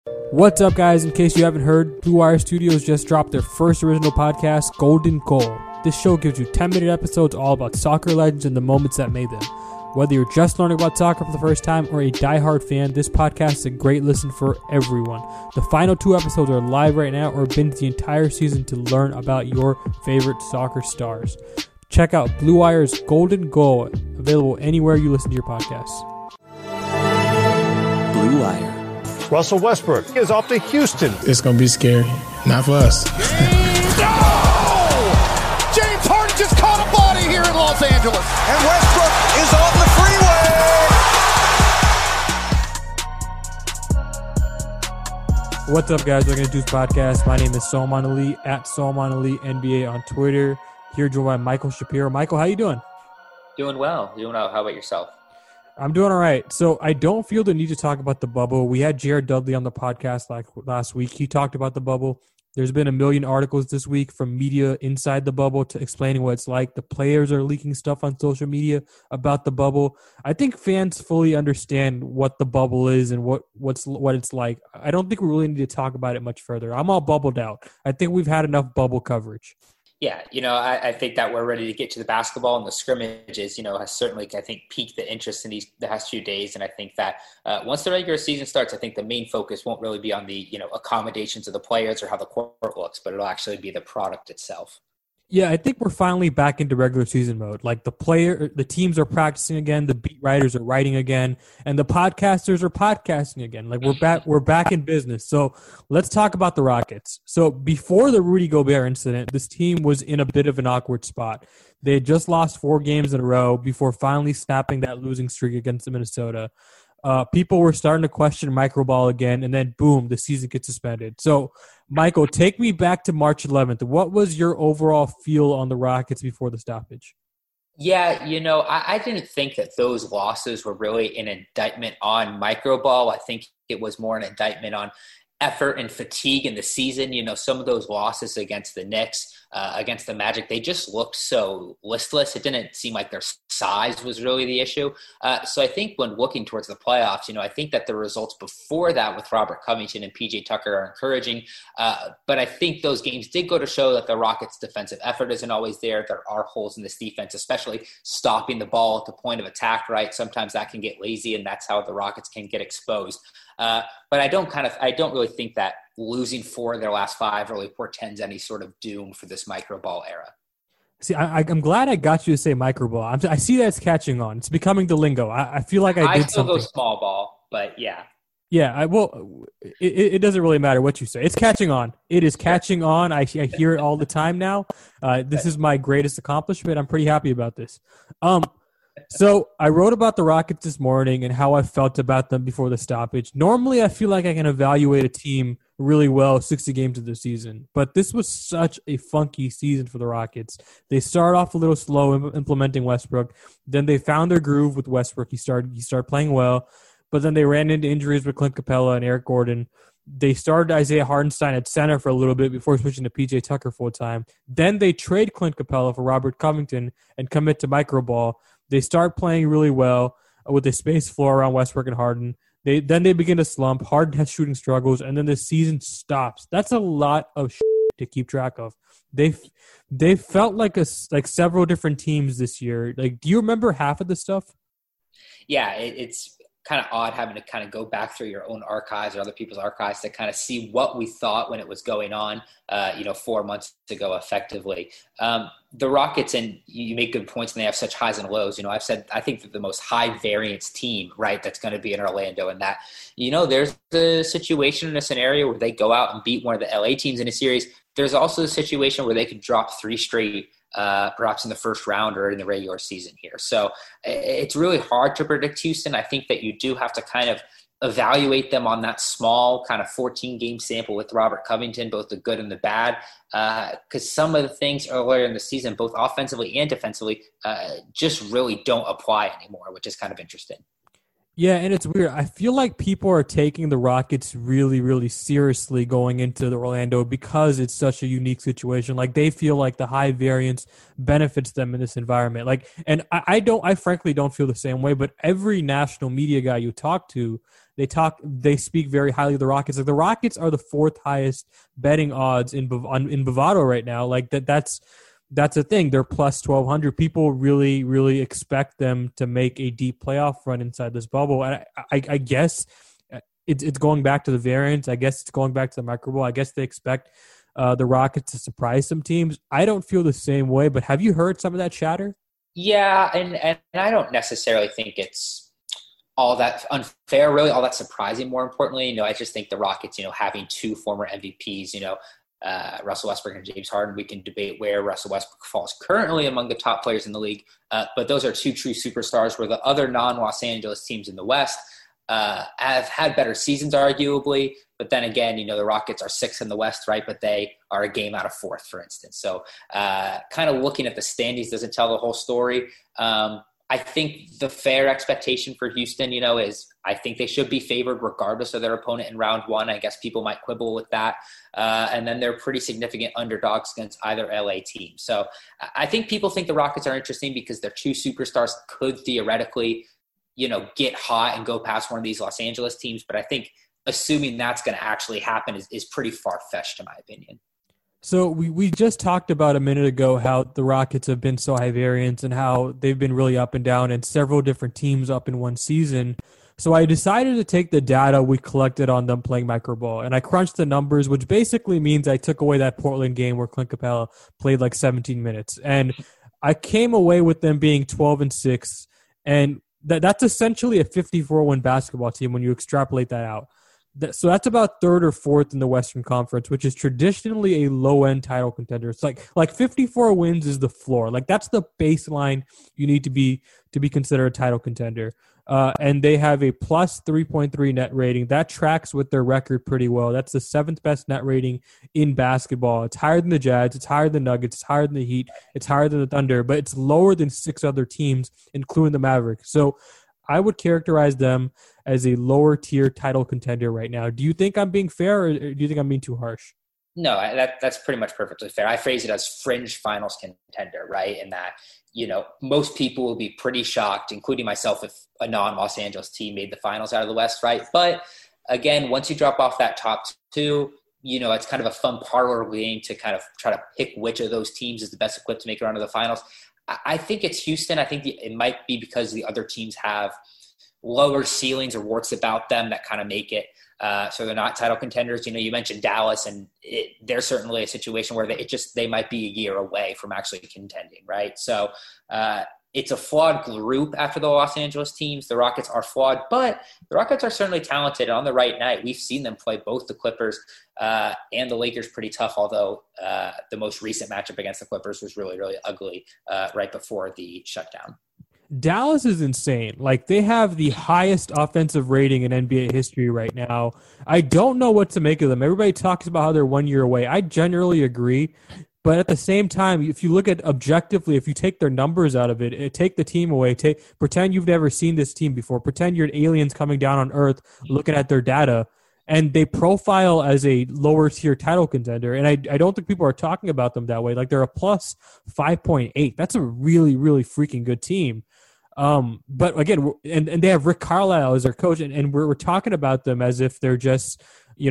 What's up, guys? In case you haven't heard, Blue Wire Studios just dropped their first original podcast, Golden Goal. This show gives you 10-minute episodes all about soccer legends and the moments that made them. Whether you're just learning about soccer for the first time or a diehard fan, this podcast is a great listen for everyone. The final 2 episodes are live right now, or binge the entire season to learn about your favorite soccer stars. Check out Blue Wire's Golden Goal, available anywhere you listen to your podcasts. Blue Wire. Russell Westbrook is off to Houston. It's going to be scary. Not for us. No! James Harden just caught a body here in Los Angeles. And Westbrook is on the freeway. What's up, guys? We're going to do this podcast. My name is Salman Ali, at Salman Ali NBA on Twitter. Here joined by Michael Shapiro. Michael, how you doing? Doing well. How about yourself? I'm doing all right. So I don't feel the need to talk about the bubble. We had Jared Dudley on the podcast last week. He talked about the bubble. There's been a million articles this week from media inside the bubble to explaining what it's like. The players are leaking stuff on social media about the bubble. I think fans fully understand what the bubble is and what it's like. I don't think we really need to talk about it much further. I'm all bubbled out. I think we've had enough bubble coverage. Yeah, I think that we're ready to get to the basketball, and the scrimmages, has certainly, I think, piqued the interest in these past few days. And I think that once the regular season starts, I think the main focus won't really be on the, accommodations of the players or how the court looks, but it'll actually be the product itself. Yeah, I think we're finally back into regular season mode. Like the teams are practicing again, the beat writers are writing again, and the podcasters are podcasting again. Like we're back in business. So let's talk about the Rockets. So before the Rudy Gobert incident, this team was in a bit of an awkward spot. They had just lost 4 games in a row before finally snapping that losing streak against Minnesota. People were starting to question microball again, and then boom, the season gets suspended. So, Michael, take me back to March 11th. What was your overall feel on the Rockets before the stoppage? Yeah, I didn't think that those losses were really an indictment on microball. I think it was more an indictment on effort and fatigue in the season. Some of those losses against the Knicks, against the Magic, they just looked so listless. It didn't seem like their size was really the issue. So I think when looking towards the playoffs, I think that the results before that with Robert Covington and PJ Tucker are encouraging. But I think those games did go to show that the Rockets' defensive effort isn't always there. There are holes in this defense, especially stopping the ball at the point of attack, right? Sometimes that can get lazy, and that's how the Rockets can get exposed. But I don't really think that losing 4 of their last 5 really portends any sort of doom for this microball era. See, I'm glad I got you to say microball. I see that it's catching on. It's becoming the lingo. I feel like I did something. I still go small ball, but yeah. Yeah, it doesn't really matter what you say. It's catching on. It is catching on. I hear it all the time now. This is my greatest accomplishment. I'm pretty happy about this. So I wrote about the Rockets this morning and how I felt about them before the stoppage. Normally, I feel like I can evaluate a team really well 60 games of the season, but this was such a funky season for the Rockets. They started off a little slow implementing Westbrook. Then they found their groove with Westbrook. He started playing well, but then they ran into injuries with Clint Capella and Eric Gordon. They started Isaiah Hartenstein at center for a little bit before switching to PJ Tucker full-time. Then they trade Clint Capella for Robert Covington and commit to microball. They start playing really well with a space floor around Westbrook and Harden. Then they begin to slump. Harden has shooting struggles, and then the season stops. That's a lot of shit to keep track of. They felt like several different teams this year. Like, do you remember half of this stuff? Yeah, it's kind of odd having to kind of go back through your own archives or other people's archives to kind of see what we thought when it was going on, 4 months ago effectively. The Rockets, and you make good points, and they have such highs and lows. I've said I think they're the most high variance team, right, that's going to be in Orlando, and that, there's the situation in a scenario where they go out and beat one of the LA teams in a series. There's also a situation where they could drop 3 straight, perhaps in the first round or in the regular season here. So it's really hard to predict Houston. I think that you do have to kind of evaluate them on that small kind of 14-game sample with Robert Covington, both the good and the bad, because some of the things earlier in the season, both offensively and defensively, just really don't apply anymore, which is kind of interesting. Yeah, and it's weird. I feel like people are taking the Rockets really, really seriously going into the Orlando because it's such a unique situation. Like they feel like the high variance benefits them in this environment. Like, and I frankly don't feel the same way. But every national media guy you talk to, they speak very highly of the Rockets. Like the Rockets are the fourth highest betting odds in Bovado right now. Like that's a thing. They're plus 1,200. People really, really expect them to make a deep playoff run inside this bubble. And I guess it's going back to the variance. I guess it's going back to the micro ball. I guess they expect the Rockets to surprise some teams. I don't feel the same way, but have you heard some of that chatter? Yeah, and I don't necessarily think it's all that unfair, really, all that surprising, more importantly. I just think the Rockets, having two former MVPs, Russell Westbrook and James Harden. We can debate where Russell Westbrook falls currently among the top players in the league, but those are two true superstars where the other non-Los Angeles teams in the West have had better seasons, arguably. But then again, the Rockets are sixth in the West, right? But they are a game out of fourth, for instance. So kind of looking at the standings doesn't tell the whole story. I think the fair expectation for Houston, is I think they should be favored regardless of their opponent in round one. I guess people might quibble with that. And then they're pretty significant underdogs against either LA team. So I think people think the Rockets are interesting because their two superstars could theoretically, get hot and go past one of these Los Angeles teams. But I think assuming that's going to actually happen is pretty far-fetched in my opinion. So we just talked about a minute ago how the Rockets have been so high variance and how they've been really up and down and several different teams up in one season. So I decided to take the data we collected on them playing micro ball, and I crunched the numbers, which basically means I took away that Portland game where Clint Capella played like 17 minutes. And I came away with them being 12-6, and that's essentially a 54-win basketball team when you extrapolate that out. So that's about third or fourth in the Western Conference, which is traditionally a low-end title contender. It's like 54 wins is the floor. Like that's the baseline you need to be considered a title contender. And they have a plus 3.3 net rating. That tracks with their record pretty well. That's the seventh best net rating in basketball. It's higher than the Jazz. It's higher than the Nuggets. It's higher than the Heat. It's higher than the Thunder. But it's lower than six other teams, including the Mavericks. So I would characterize them as a lower tier title contender right now. Do you think I'm being fair, or do you think I'm being too harsh? No, that's pretty much perfectly fair. I phrase it as fringe finals contender, right? And that, most people will be pretty shocked, including myself, if a non-Los Angeles team made the finals out of the West, right? But again, once you drop off that top two, it's kind of a fun parlor game to kind of try to pick which of those teams is the best equipped to make it onto the finals. I think it's Houston. I think it might be because the other teams have lower ceilings or warts about them that kind of make it so they're not title contenders. You mentioned Dallas, and they're certainly a situation where they might be a year away from actually contending, right? So it's a flawed group after the Los Angeles teams. The Rockets are flawed, but the Rockets are certainly talented. On the right night, we've seen them play both the Clippers and the Lakers pretty tough, although the most recent matchup against the Clippers was really, really ugly right before the shutdown. Dallas is insane. Like, they have the highest offensive rating in NBA history right now. I don't know what to make of them. Everybody talks about how they're 1 year away. I generally agree. But at the same time, if you look at objectively, if you take their numbers out of it, take the team away, pretend you've never seen this team before, pretend you're aliens coming down on Earth looking at their data, and they profile as a lower tier title contender. And I don't think people are talking about them that way. Like, they're a plus 5.8. That's a really, really freaking good team. But again, and they have Rick Carlisle as their coach, and we're talking about them as if they're just,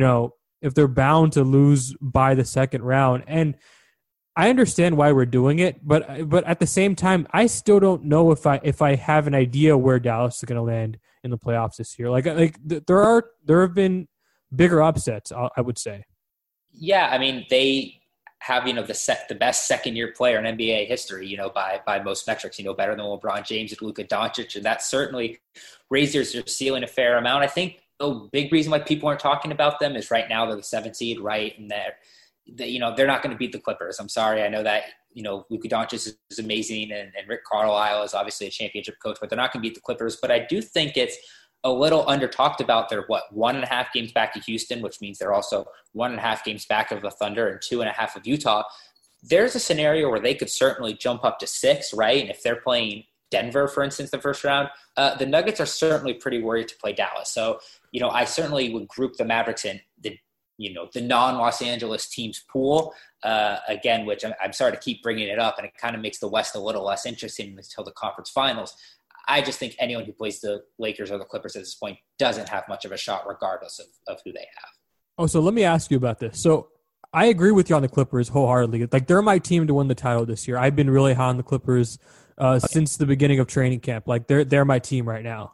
if they're bound to lose by the second round. And I understand why we're doing it, but at the same time, I still don't know if I have an idea where Dallas is going to land in the playoffs this year. Like there have been bigger upsets, I would say. Yeah, I mean, they have, the best second-year player in NBA history, by most metrics, better than LeBron James and Luka Doncic, and that certainly raises their ceiling a fair amount. I think the big reason why people aren't talking about them is right now they're the 7th seed, right? And they're not going to beat the Clippers. I'm sorry. I know that, Luka Doncic is amazing and Rick Carlisle is obviously a championship coach, but they're not going to beat the Clippers. But I do think it's a little under talked about. They're 1.5 games back of Houston, which means they're also 1.5 games back of the Thunder and 2.5 of Utah. There's a scenario where they could certainly jump up to 6, right? And if they're playing Denver, for instance, the first round, the Nuggets are certainly pretty worried to play Dallas. So, I certainly would group the Mavericks in the non-Los Angeles teams pool, again, which I'm sorry to keep bringing it up, and it kind of makes the West a little less interesting until the conference finals. I just think anyone who plays the Lakers or the Clippers at this point doesn't have much of a shot regardless of who they have. Oh, so let me ask you about this. So I agree with you on the Clippers wholeheartedly. Like, they're my team to win the title this year. I've been really high on the Clippers since the beginning of training camp. Like, they're my team right now.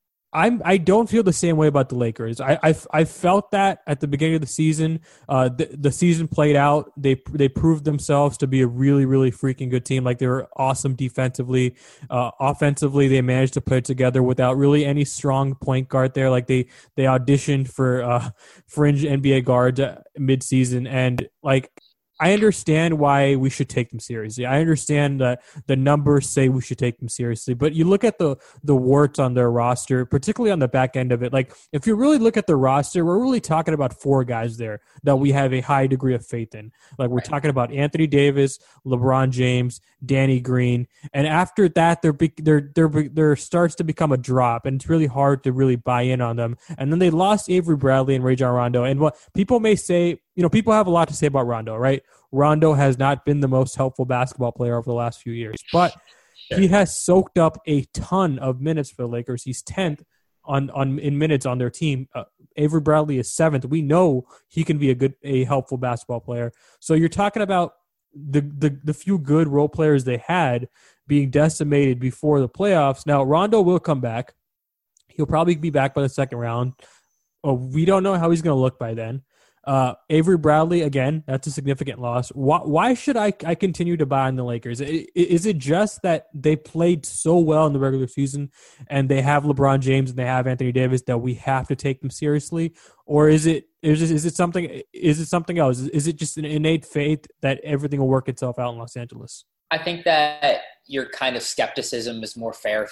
I don't feel the same way about the Lakers. I felt that at the beginning of the season. The season played out. They proved themselves to be a really, really freaking good team. Like, they were awesome defensively. Offensively, they managed to put it together without really any strong point guard there. Like, they auditioned for fringe NBA guards mid-season, and like, I understand why we should take them seriously. I understand that the numbers say we should take them seriously, but you look at the warts on their roster, particularly on the back end of it. Like, if you really look at the roster, we're really talking about 4 guys there that we have a high degree of faith in. Like, we're talking about Anthony Davis, LeBron James, Danny Green, and after that, there starts to become a drop, and it's really hard to really buy in on them. And then they lost Avery Bradley and Rajon Rondo, and what people may say, people have a lot to say about Rondo, right? Rondo has not been the most helpful basketball player over the last few years, but he has soaked up a ton of minutes for the Lakers. He's 10th in minutes on their team. Avery Bradley is 7th. We know he can be a helpful basketball player. So you're talking about the few good role players they had being decimated before the playoffs. Now, Rondo will come back. He'll probably be back by the second round. We don't know how he's going to look by then. Avery Bradley, again, that's a significant loss. Why should I continue to buy on the Lakers? Is it just that they played so well in the regular season and they have LeBron James and they have Anthony Davis that we have to take them seriously? Or is it something else? Is it just an innate faith that everything will work itself out in Los Angeles? I think that your kind of skepticism is more fair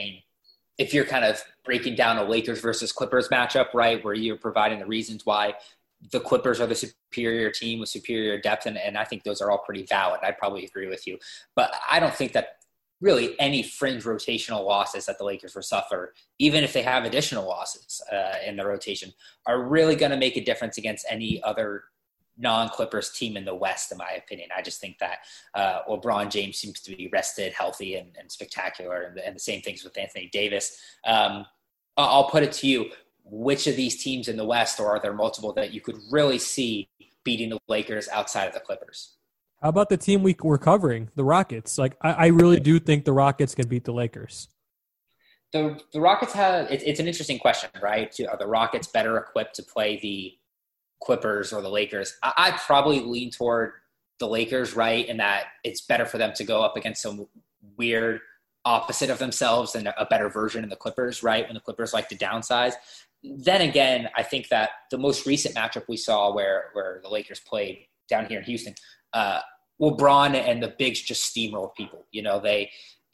if you're kind of breaking down a Lakers versus Clippers matchup, right, where you're providing the reasons why the Clippers are the superior team with superior depth, and I think those are all pretty valid. I'd probably agree with you. But I don't think that really any fringe rotational losses that the Lakers will suffer, even if they have additional losses in the rotation, are really going to make a difference against any other non-Clippers team in the West, in my opinion. I just think that LeBron James seems to be rested, healthy, and spectacular, and the same things with Anthony Davis. I'll put it to you. Which of these teams in the West, or are there multiple that you could really see beating the Lakers outside of the Clippers? How about the team we're covering, the Rockets? Like, I really do think the Rockets can beat the Lakers. The Rockets it's an interesting question, right? Are the Rockets better equipped to play the Clippers or the Lakers? I'd probably lean toward the Lakers, right, in that it's better for them to go up against some weird opposite of themselves and a better version in the Clippers, right, when the Clippers like to downsize. Then again, I think that the most recent matchup we saw where the Lakers played down here in Houston, LeBron and the bigs just steamrolled people. They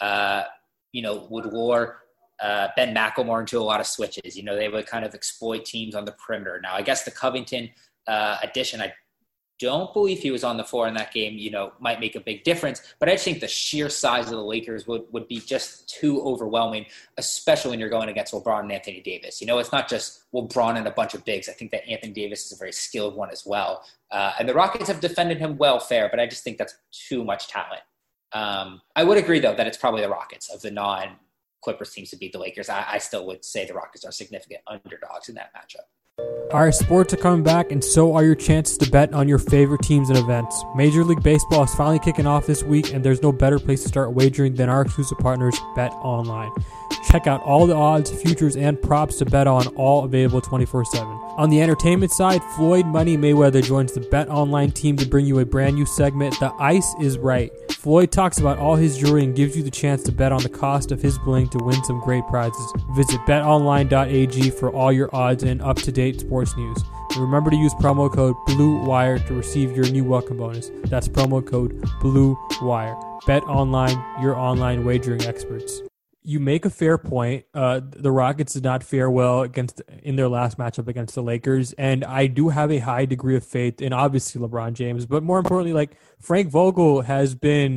would lure Ben McLemore into a lot of switches. They would kind of exploit teams on the perimeter. Now, I guess the Covington addition, I don't believe he was on the floor in that game, might make a big difference. But I just think the sheer size of the Lakers would be just too overwhelming, especially when you're going against LeBron and Anthony Davis. It's not just LeBron and a bunch of bigs. I think that Anthony Davis is a very skilled one as well. And the Rockets have defended him well, fair, but I just think that's too much talent. I would agree, though, that it's probably the Rockets of the non-Clippers teams to beat the Lakers. I still would say the Rockets are significant underdogs in that matchup. All right, sports are coming back, and so are your chances to bet on your favorite teams and events. Major League Baseball is finally kicking off this week, and there's no better place to start wagering than our exclusive partners, Bet Online. Check out all the odds, futures, and props to bet on, all available 24/7. On the entertainment side, Floyd Money Mayweather joins the Bet Online team to bring you a brand new segment, The Ice is Right. Floyd talks about all his jewelry and gives you the chance to bet on the cost of his bling to win some great prizes. Visit betonline.ag for all your odds and up-to-date sports news. And remember to use promo code BLUEWIRE to receive your new welcome bonus. That's promo code BLUEWIRE. Bet Online, your online wagering experts. You make a fair point. The Rockets did not fare well in their last matchup against the Lakers, and I do have a high degree of faith in obviously LeBron James, but more importantly, like Frank Vogel has been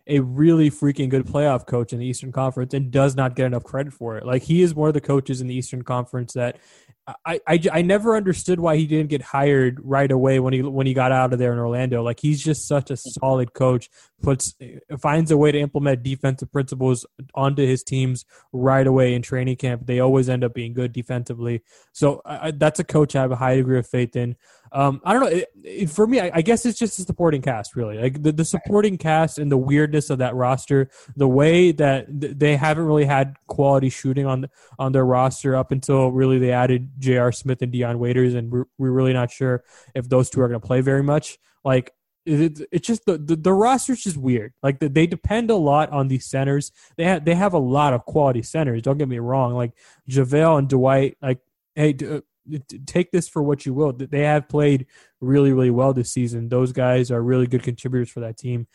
a really freaking good playoff coach in the Eastern Conference and does not get enough credit for it. Like, he is one of the coaches in the Eastern Conference that I never understood why he didn't get hired right away when he got out of there in Orlando. Like, he's just such a solid coach, finds a way to implement defensive principles onto his teams right away in training camp. They always end up being good defensively. So that's a coach I have a high degree of faith in. I don't know. For me, I guess it's just the supporting cast, really. Like the supporting cast and the weirdness of that roster, the way that they haven't really had quality shooting on their roster up until really they added J.R. Smith and Dion Waiters, and we're really not sure if those two are going to play very much. Like, it's just the roster's just weird. Like, they depend a lot on these centers. They have a lot of quality centers. Don't get me wrong. Like JaVale and Dwight. Like, hey. Take this for what you will. They have played really, really well this season. Those guys are really good contributors for that team.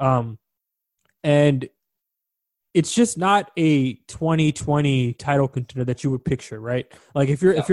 And it's just not a 2020 title contender that you would picture, right? Like if you're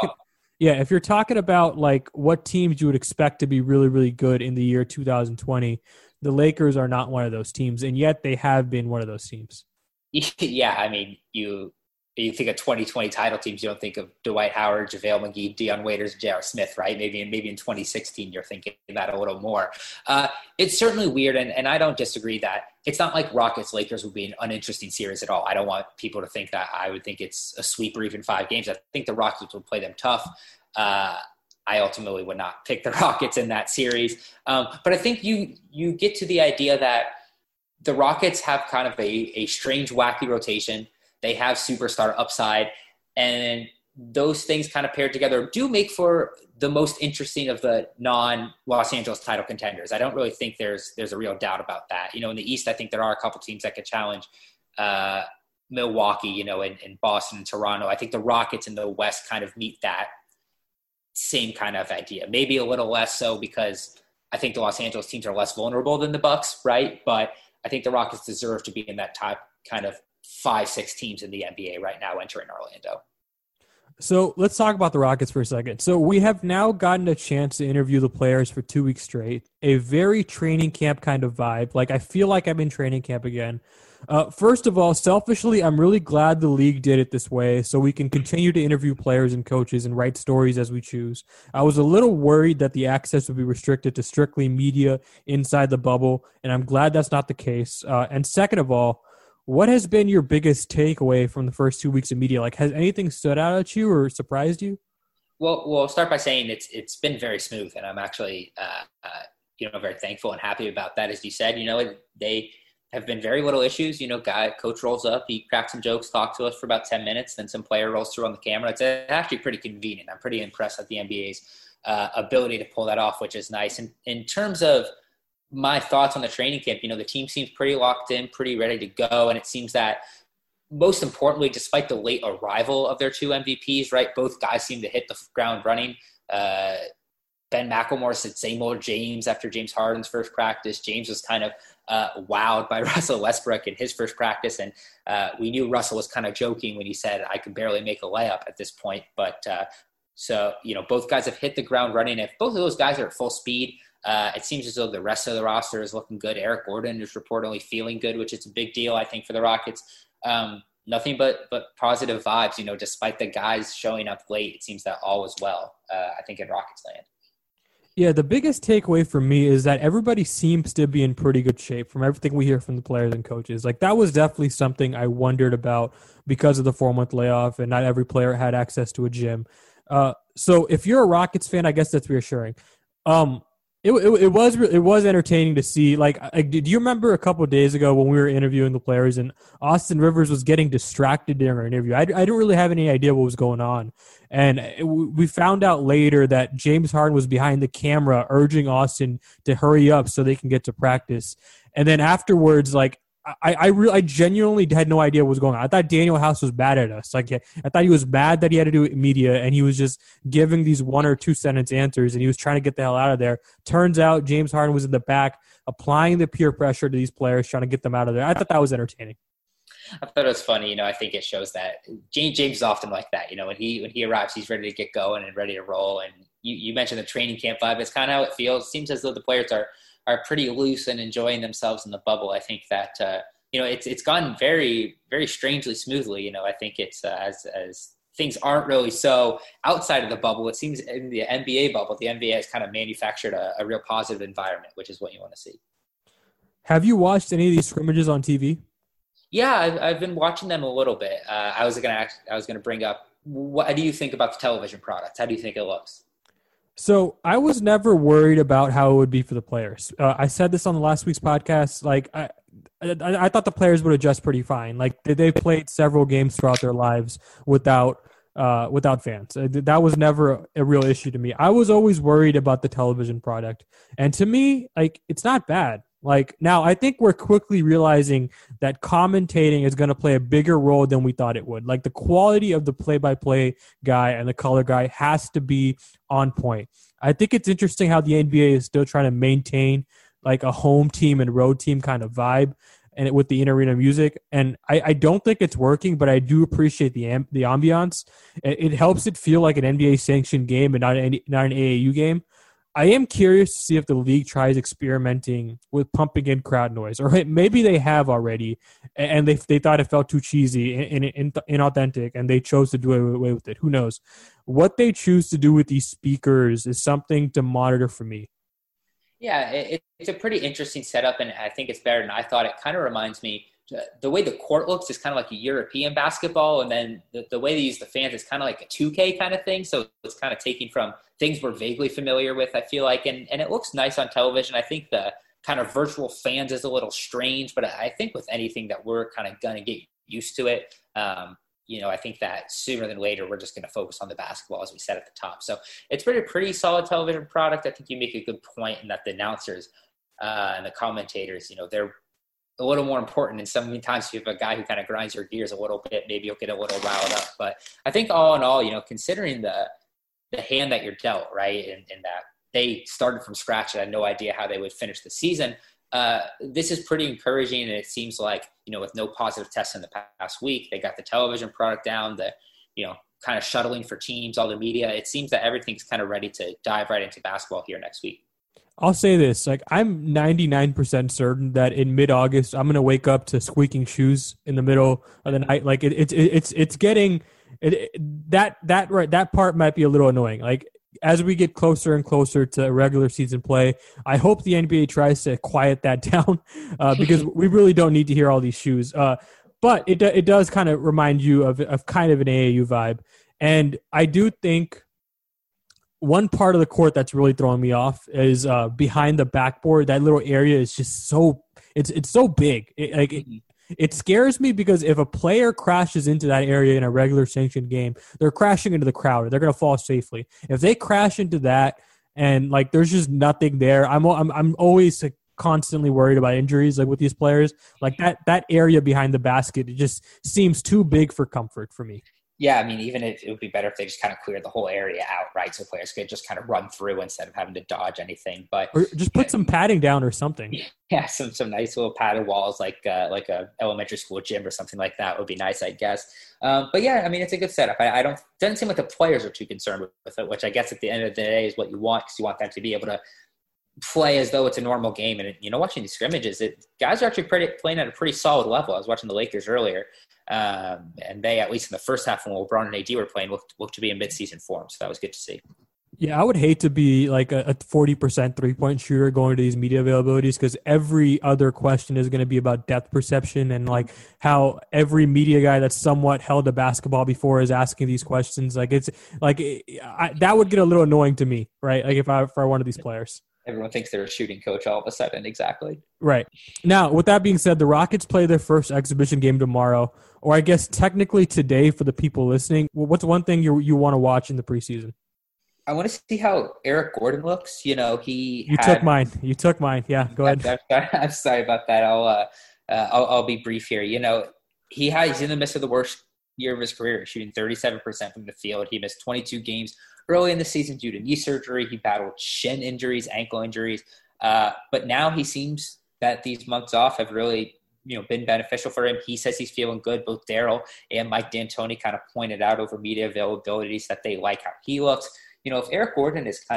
talking about like what teams you would expect to be really, really good in the year 2020, the Lakers are not one of those teams, and yet they have been one of those teams. Yeah, I mean, you think of 2020 title teams, you don't think of Dwight Howard, JaVale McGee, Dion Waiters, J.R. Smith, right? Maybe in 2016 you're thinking that a little more. It's certainly weird, and I don't disagree that it's not like Rockets-Lakers would be an uninteresting series at all. I don't want people to think that I would think it's a sweep or even 5 games. I think the Rockets would play them tough. I ultimately would not pick the Rockets in that series. But I think you get to the idea that the Rockets have kind of a strange, wacky rotation. They have superstar upside, and those things kind of paired together do make for the most interesting of the non-Los Angeles title contenders. I don't really think there's a real doubt about that. You know, in the East, I think there are a couple teams that could challenge Milwaukee, you know, and Boston and Toronto. I think the Rockets in the West kind of meet that same kind of idea. Maybe a little less so because I think the Los Angeles teams are less vulnerable than the Bucks, right? But I think the Rockets deserve to be in that top kind of 5-6 teams in the NBA right now entering Orlando. So let's talk about the Rockets for a second. So we have now gotten a chance to interview the players for 2 weeks straight, a very training camp kind of vibe. Like, I feel like I'm in training camp again. First of all, selfishly, I'm really glad the league did it this way so we can continue to interview players and coaches and write stories as we choose. I was a little worried that the access would be restricted to strictly media inside the bubble, and I'm glad that's not the case. And second of all, what has been your biggest takeaway from the first 2 weeks of media? Like, has anything stood out at you or surprised you? Well, I'll start by saying it's been very smooth, and I'm actually very thankful and happy about that. As you said, you know, they have been very little issues. You know, coach rolls up, he cracks some jokes, talks to us for about 10 minutes, then some player rolls through on the camera. It's actually pretty convenient. I'm pretty impressed at the NBA's ability to pull that off, which is nice. And in terms of my thoughts on the training camp, you know, the team seems pretty locked in, pretty ready to go. And it seems that most importantly, despite the late arrival of their 2 MVPs, right, both guys seem to hit the ground running. Ben McLemore said same old James after James Harden's first practice. James was kind of wowed by Russell Westbrook in his first practice. And we knew Russell was kind of joking when he said, I could barely make a layup at this point. But so, you know, both guys have hit the ground running. If both of those guys are at full speed, it seems as though the rest of the roster is looking good. Eric Gordon is reportedly feeling good, which is a big deal, I think, for the Rockets. Nothing but positive vibes, you know, despite the guys showing up late. It seems that all is well, I think, in Rockets land. Yeah, the biggest takeaway for me is that everybody seems to be in pretty good shape from everything we hear from the players and coaches. Like, that was definitely something I wondered about because of the 4-month layoff, and not every player had access to a gym. So if you're a Rockets fan, I guess that's reassuring. It was entertaining to see. Like, do you remember a couple of days ago when we were interviewing the players and Austin Rivers was getting distracted during our interview? I didn't really have any idea what was going on. And we found out later that James Harden was behind the camera urging Austin to hurry up so they can get to practice. And then afterwards, like, I genuinely had no idea what was going on. I thought Daniel House was mad at us. Like, I thought he was mad that he had to do it in media, and he was just giving these 1 or 2 sentence answers, and he was trying to get the hell out of there. Turns out James Harden was in the back applying the peer pressure to these players, trying to get them out of there. I thought that was entertaining. I thought it was funny. You know, I think it shows that James is often like that. You know, when he arrives, he's ready to get going and ready to roll. And you mentioned the training camp vibe. It's kind of how it feels. It seems as though the players are are pretty loose and enjoying themselves in the bubble. I think that it's gone very, very strangely smoothly. I think it's as things aren't really so outside of the bubble. It seems in the NBA bubble, the NBA has kind of manufactured a real positive environment, which is what you want to see. Have you watched any of these scrimmages on TV? Yeah, I've been watching them a little bit. I was gonna bring up, what do you think about the television product? How do you think it looks? So I was never worried about how it would be for the players. I said this on the last week's podcast. Like I thought the players would adjust pretty fine. Like they played several games throughout their lives without fans. That was never a real issue to me. I was always worried about the television product, and to me, like, it's not bad. Like, now I think we're quickly realizing that commentating is going to play a bigger role than we thought it would. Like, the quality of the play-by-play guy and the color guy has to be on point. I think it's interesting how the NBA is still trying to maintain like a home team and road team kind of vibe, and with the in-arena music. And I don't think it's working, but I do appreciate the ambiance. It helps it feel like an NBA-sanctioned game and not an AAU game. I am curious to see if the league tries experimenting with pumping in crowd noise, or maybe they have already, and they thought it felt too cheesy and inauthentic, and they chose to do away with it. Who knows? What they choose to do with these speakers is something to monitor for me. Yeah, it's a pretty interesting setup, and I think it's better than I thought. It kind of reminds me, the way the court looks is kind of like a European basketball, and then the way they use the fans is kind of like a 2K kind of thing. So it's kind of taking from things we're vaguely familiar with, I feel like, and it looks nice on television. I think the kind of virtual fans is a little strange, but I think with anything that we're kind of going to get used to it, I think that sooner than later, we're just going to focus on the basketball, as we said at the top. So it's pretty solid television product. I think you make a good point in that the announcers and the commentators, they're a little more important. And sometimes if you have a guy who kind of grinds your gears a little bit, maybe you'll get a little riled up. But I think all in all, considering the hand that you're dealt, right, and that they started from scratch and had no idea how they would finish the season, this is pretty encouraging. And it seems like, with no positive tests in the past week, they got the television product down, the kind of shuttling for teams, all the media. It seems that everything's kind of ready to dive right into basketball here next week. I'll say this, like, I'm 99% certain that in mid-August I'm going to wake up to squeaking shoes in the middle of the night. Like, it's getting that part might be a little annoying. Like, as we get closer and closer to regular season play, I hope the NBA tries to quiet that down because we really don't need to hear all these shoes. But it does kind of remind you of kind of an AAU vibe. And I do think one part of the court that's really throwing me off is behind the backboard. That little area is just it's so big. It scares me because if a player crashes into that area in a regular sanctioned game, they're crashing into the crowd. They're going to fall safely. If they crash into that and like there's just nothing there, I'm always like constantly worried about injuries like with these players. Like that area behind the basket, it just seems too big for comfort for me. Yeah, I mean, even if it would be better if they just kind of cleared the whole area out, right? So players could just kind of run through instead of having to dodge anything. But or just put some padding down or something. Yeah, some nice little padded walls, like a elementary school gym or something like that would be nice, I guess. But yeah, I mean, it's a good setup. Doesn't seem like the players are too concerned with it, which I guess at the end of the day is what you want, because you want them to be able to play as though it's a normal game. And watching these scrimmages, guys are actually playing at a pretty solid level. I was watching the Lakers earlier. And they, at least in the first half when LeBron and AD were playing, looked to be in mid-season form. So that was good to see. Yeah, I would hate to be like a 40% three-point shooter going to these media availabilities, because every other question is going to be about depth perception and like how every media guy that's somewhat held a basketball before is asking these questions. Like it's like that would get a little annoying to me, right? Like if I were one of these players. Everyone thinks they're a shooting coach all of a sudden. Exactly. Right. Now, with that being said, the Rockets play their first exhibition game tomorrow, or I guess technically today for the people listening. What's one thing you want to watch in the preseason? I want to see how Eric Gordon looks. You took mine. Yeah, go ahead. I'm sorry about that. I'll be brief here. He's in the midst of the worst year of his career, shooting 37% from the field. He missed 22 games early in the season due to knee surgery. He battled shin injuries, ankle injuries. But now he seems that these months off have really, been beneficial for him. He says he's feeling good. Both Daryl and Mike D'Antoni kind of pointed out over media availabilities that they like how he looks. If Eric Gordon is kind of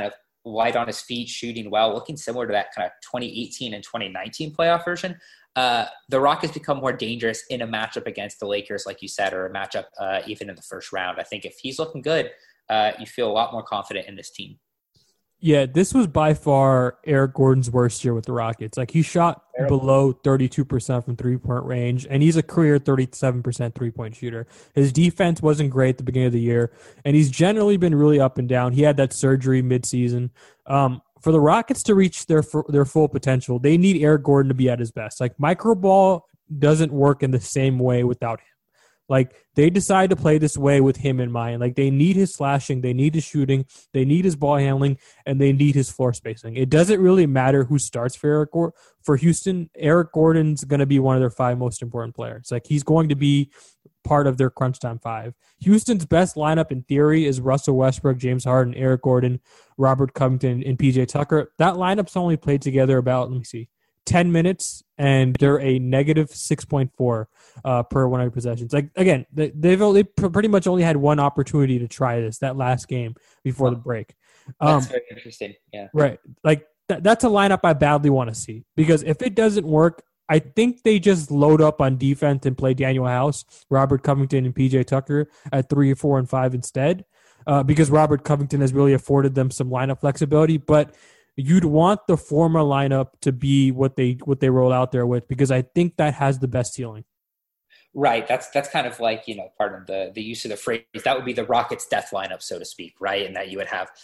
light on his feet, shooting well, looking similar to that kind of 2018 and 2019 playoff version. The Rockets become more dangerous in a matchup against the Lakers, like you said, or a matchup even in the first round. I think if he's looking good, you feel a lot more confident in this team. Yeah, this was by far Eric Gordon's worst year with the Rockets. Like, he shot below 32% from three-point range, and he's a career 37% three-point shooter. His defense wasn't great at the beginning of the year, and he's generally been really up and down. He had that surgery midseason. For the Rockets to reach their full potential, they need Eric Gordon to be at his best. Like, micro ball doesn't work in the same way without him. Like, they decide to play this way with him in mind. Like, they need his slashing, they need his shooting, they need his ball handling, and they need his floor spacing. It doesn't really matter who starts for Houston. Eric Gordon's going to be one of their 5 most important players. Like, he's going to be part of their crunch time 5. Houston's best lineup in theory is Russell Westbrook, James Harden, Eric Gordon, Robert Covington, and PJ Tucker. That lineup's only played together about, 10 minutes, and they're a negative 6.4 per 100 possessions. Like, again, they pretty much only had one opportunity to try this, that last game before the break. That's very interesting. Yeah. Right. Like, that's a lineup I badly want to see, because if it doesn't work, I think they just load up on defense and play Daniel House, Robert Covington, and PJ Tucker at 3, 4, and 5 instead, because Robert Covington has really afforded them some lineup flexibility. But you'd want the former lineup to be what they roll out there with, because I think that has the best ceiling. Right. That's kind of like, pardon the use of the phrase, that would be the Rockets' death lineup, so to speak, right? And that you would have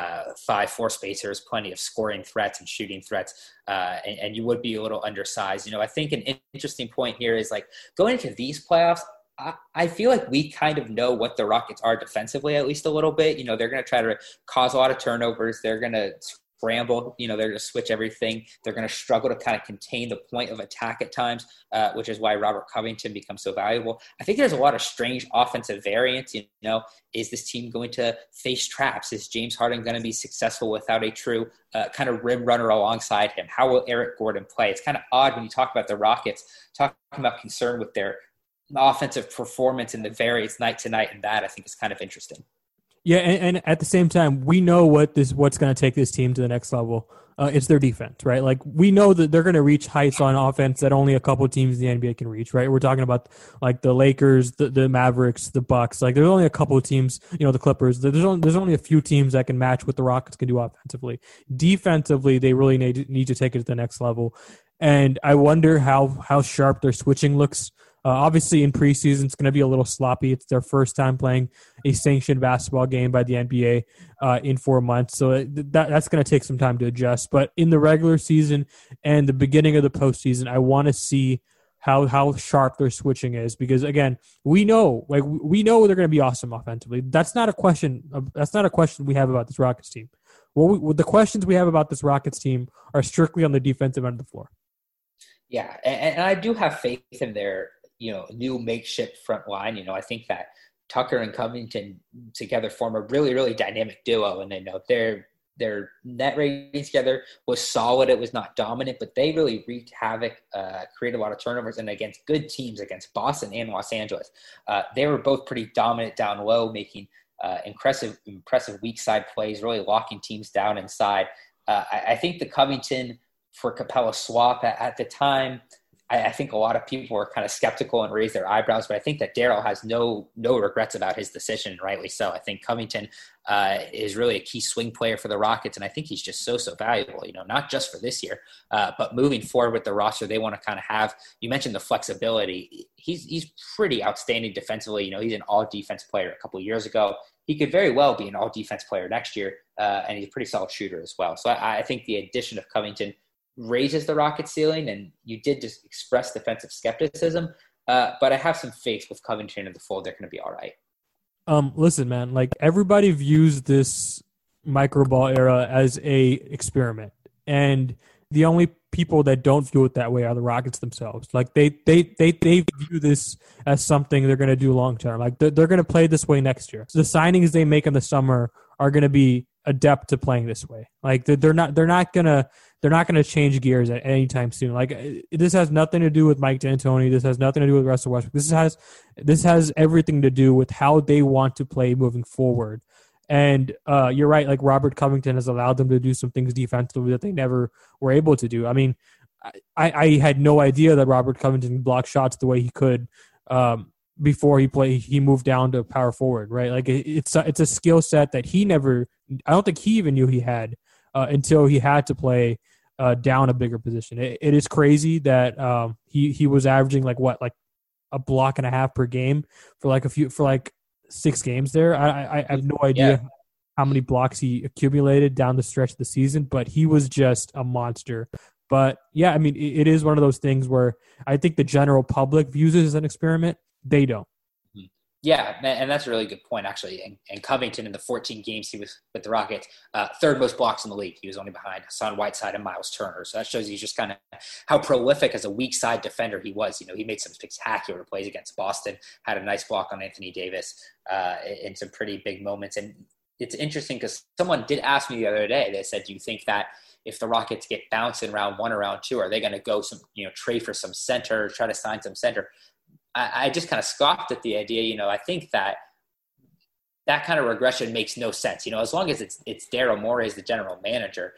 5 floor spacers, plenty of scoring threats and shooting threats, and you would be a little undersized. I think an interesting point here is, like, going into these playoffs, I feel like we kind of know what the Rockets are defensively, at least a little bit. They're going to try to cause a lot of turnovers. They're going to scramble, they're going to switch everything. They're going to struggle to kind of contain the point of attack at times, which is why Robert Covington becomes so valuable. I think there's a lot of strange offensive variance. Is this team going to face traps? Is James Harden going to be successful without a true kind of rim runner alongside him? How will Eric Gordon play? It's kind of odd when you talk about the Rockets, talking about concern with their offensive performance and the variance night to night, and that I think is kind of interesting. Yeah, and at the same time, we know what's going to take this team to the next level. It's their defense, right? Like, we know that they're going to reach heights on offense that only a couple of teams in the NBA can reach, right? We're talking about, like, the Lakers, the Mavericks, the Bucks. Like, there's only a couple of teams, the Clippers. There's only a few teams that can match what the Rockets can do offensively. Defensively, they really need to take it to the next level. And I wonder how sharp their switching looks. Obviously, in preseason, it's going to be a little sloppy. It's their first time playing a sanctioned basketball game by the NBA in 4 months. So that's going to take some time to adjust. But in the regular season and the beginning of the postseason, I want to see how sharp their switching is. Because, again, we know they're going to be awesome offensively. That's not a question we have about this Rockets team. The questions we have about this Rockets team are strictly on the defensive end of the floor. Yeah, and I do have faith in their new makeshift front line. I think that Tucker and Covington together form a really, really dynamic duo, and their net rating together was solid. It was not dominant, but they really wreaked havoc, created a lot of turnovers, and against good teams, against Boston and Los Angeles. They were both pretty dominant down low, making impressive weak side plays, really locking teams down inside. I think the Covington for Capella swap at the time, I think a lot of people were kind of skeptical and raised their eyebrows, but I think that Daryl has no regrets about his decision, rightly so. I think Covington is really a key swing player for the Rockets, and I think he's just so valuable, not just for this year, but moving forward with the roster they want to kind of have. You mentioned the flexibility. He's pretty outstanding defensively. He's an all-defense player a couple of years ago. He could very well be an all-defense player next year, and he's a pretty solid shooter as well. So I think the addition of Covington raises the Rocket ceiling, and you did just express defensive skepticism, but I have some faith with Covington in the fold. They're going to be all right. Listen, man, like, everybody views this micro ball era as a experiment, and the only people that don't view it that way are the Rockets themselves. Like, they view this as something they're going to do long term. Like, they're going to play this way next year. So the signings they make in the summer are going to be adept to playing this way. Like, they're not going to change gears at any time soon. Like, this has nothing to do with Mike D'Antoni. This has nothing to do with Russell Westbrook. This has everything to do with how they want to play moving forward. And you're right, like Robert Covington has allowed them to do some things defensively that they never were able to do. I mean, I had no idea that Robert Covington blocked shots the way he could before he moved down to power forward, right? Like it's a skill set that I don't think he even knew he had until he had to play down a bigger position. It is crazy that he was averaging like a block and a half per game for 6 games there. I have no idea how many blocks he accumulated down the stretch of the season, but he was just a monster. But yeah, I mean, it is one of those things where I think the general public views it as an experiment. They don't. Yeah, and that's a really good point, actually. And Covington, in the 14 games he was with the Rockets, third most blocks in the league. He was only behind Hassan Whiteside and Miles Turner. So that shows you just kind of how prolific as a weak side defender he was. You know, he made some spectacular plays against Boston, had a nice block on Anthony Davis in some pretty big moments. And it's interesting because someone did ask me the other day, they said, do you think that if the Rockets get bounced in round 1 or round 2, are they going to go trade for some center, try to sign some center? I just kind of scoffed at the idea. I think that kind of regression makes no sense. As long as it's Daryl Morey as the general manager,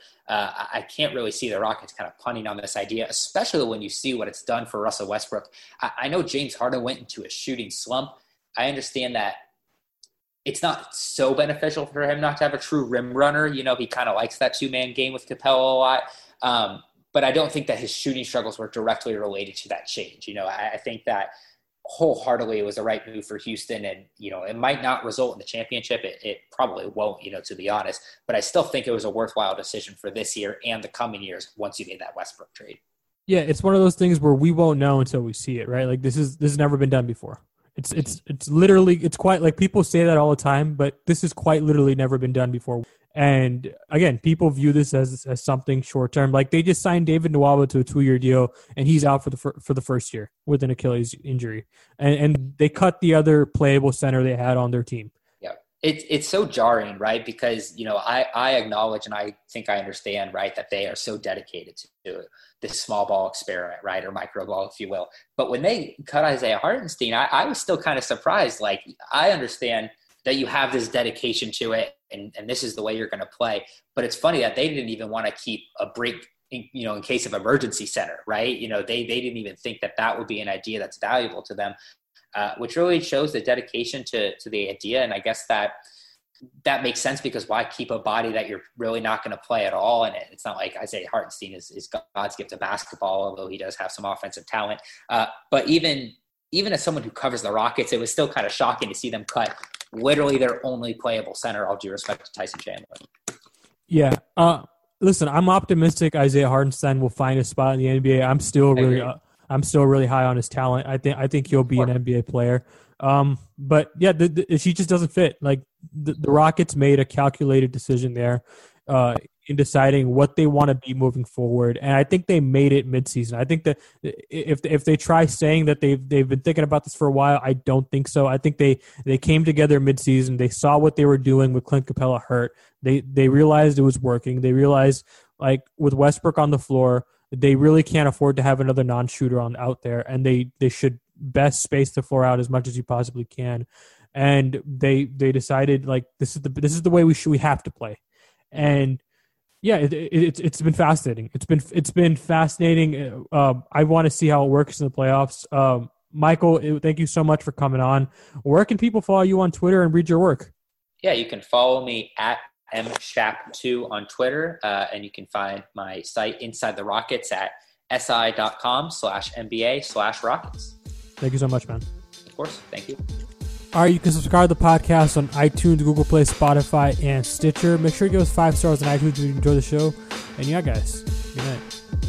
I can't really see the Rockets kind of punting on this idea, especially when you see what it's done for Russell Westbrook. I know James Harden went into a shooting slump. I understand that it's not so beneficial for him not to have a true rim runner. He kind of likes that 2-man game with Capella a lot. But I don't think that his shooting struggles were directly related to that change. I think that wholeheartedly it was the right move for Houston, and it might not result in the championship. It probably won't, to be honest, but I still think it was a worthwhile decision for this year and the coming years once you made that Westbrook trade. Yeah, it's one of those things where we won't know until we see it, right? Like this has never been done before. It's literally, it's quite like people say that all the time, but this is quite literally never been done before. And again, people view this as something short term. Like they just signed David Nwaba to a 2-year deal, and he's out for the first year with an Achilles injury. And they cut the other playable center they had on their team. Yeah, it's so jarring, right? Because I acknowledge and I think I understand, right, that they are so dedicated to this small ball experiment, right, or micro ball, if you will. But when they cut Isaiah Hartenstein, I was still kind of surprised. Like I understand that you have this dedication to it, and this is the way you're going to play. But it's funny that they didn't even want to keep a break, in case of emergency center, right? They didn't even think that would be an idea that's valuable to them, which really shows the dedication to the idea. And I guess that makes sense, because why keep a body that you're really not going to play at all? And it's not like Isaiah Hartenstein is God's gift to basketball, although he does have some offensive talent. But even as someone who covers the Rockets, it was still kind of shocking to see them cut literally their only playable center, all due respect to Tyson Chandler. Yeah. Listen, I'm optimistic Isaiah Hartenstein will find a spot in the NBA. I'm still really high on his talent. I think he'll be an NBA player. But yeah, she just doesn't fit. Like the Rockets made a calculated decision there in deciding what they want to be moving forward, and I think they made it midseason. I think that if they try saying that they've been thinking about this for a while, I don't think so. I think they came together midseason. They saw what they were doing with Clint Capella hurt. They realized it was working. They realized, like, with Westbrook on the floor, they really can't afford to have another non-shooter out there, and they should best space the floor out as much as you possibly can. And they decided, like, this is the way we have to play. And yeah, it's been fascinating. It's been fascinating. I want to see how it works in the playoffs. Michael, thank you so much for coming on. Where can people follow you on Twitter and read your work? Yeah, you can follow me at mshap2 on Twitter, and you can find my site Inside the Rockets at si.com/NBA/Rockets. Thank you so much, man. Of course. Thank you. All right, you can subscribe to the podcast on iTunes, Google Play, Spotify, and Stitcher. Make sure you give us 5 stars on iTunes if you enjoy the show. And yeah, guys, good night.